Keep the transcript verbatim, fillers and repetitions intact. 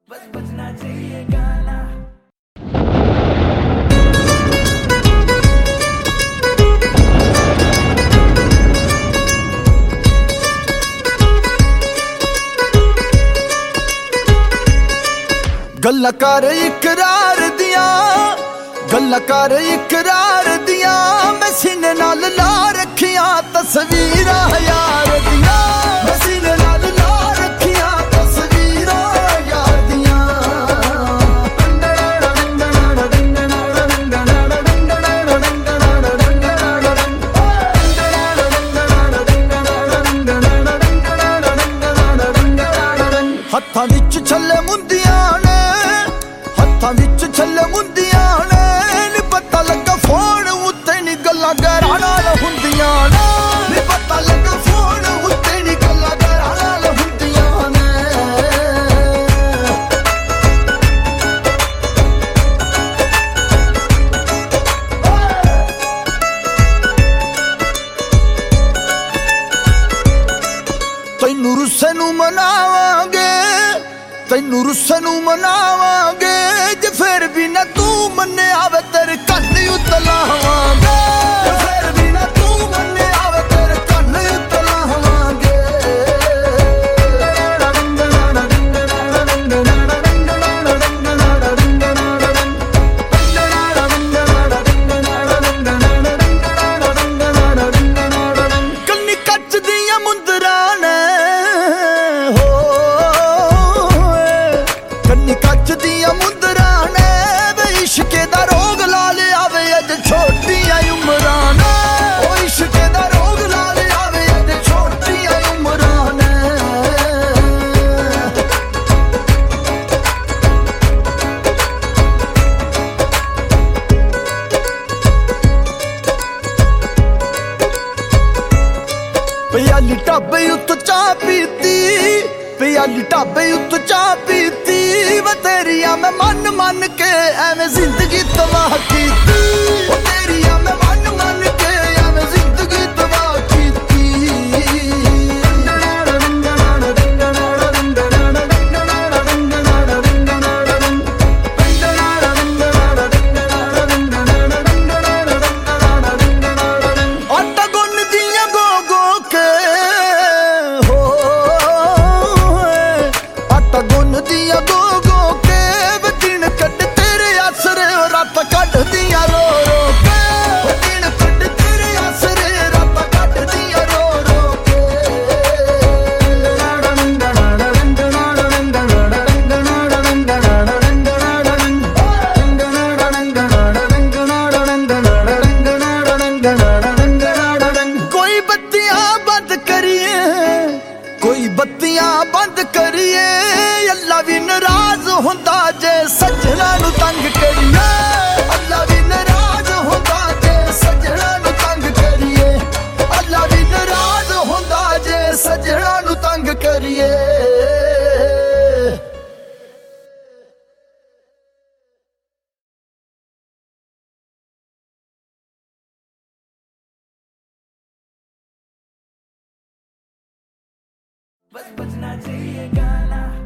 बस बजना चाहिए गाना। गल्लां कर इकरार दिया, गल्लां कर इकरार दिया, मैं सीने नाल ला रखियां तस्वीरां यार दिया, मैं सीने नाल ला रखियां तस्वीरां यार दिया। हत्थां विच छल्ले मुंदियां ने, हत्थां विच छल्ले मुंदियां ने, नी पता लगा फोन उत्ते नी गल्लां घरां नाल हुंदियां ने, नी पता लगा फोन उत्ते नी गल्लां घरां नाल हुंदियां ने। तैनू रुस्से नू मनावांगे, तैनू रुस्से नू मनावांगे, जे फिर भी ना तू मन्ने आवे तेरे कन्न उतलावांगे, जे फिर भी ना तू मन्ने आवे तेरे कन्न उतलावांगे। कन्नी कच्च दियां मुंदरां ने, कन्नी कच्च दियां मुंदरां ने, वे इश्के दा रोग ला लिया वे अज छोटियां उमरां ने, ओ इश्के दा रोग ला लिया वे अज छोटियां उमरां ने। प्याली ढाबे उत्त चाह पीती, प्याली ढाबे उत्त चाह पीती, वे तेरिया मैं मन मन के एवें जिंदगी तबाह कीती, ओ तेरिया मैं मन मन के एवें जिंदगी तबाह कीती। आटा गुन दियां गो गो के, हो आटा गुन दियां गो गो के, वे दिन कट तेरे आसरे रात कट दियां रो रो के, वे दिन कट तेरे आसरे रात कट दियां रो रो के। कोई बत्तियां बंद करिए, कोई बत्तियां बंद करिए, अल्लाह भी नाराज हुंदा जे सजना नू तंग करिए, अल्लाह भी नाराज हुंदा जे सजना नू तंग करिए, अल्लाह भी नाराज हुंदा जे सजना नू तंग करिए। बस बजना चाहिए गाना।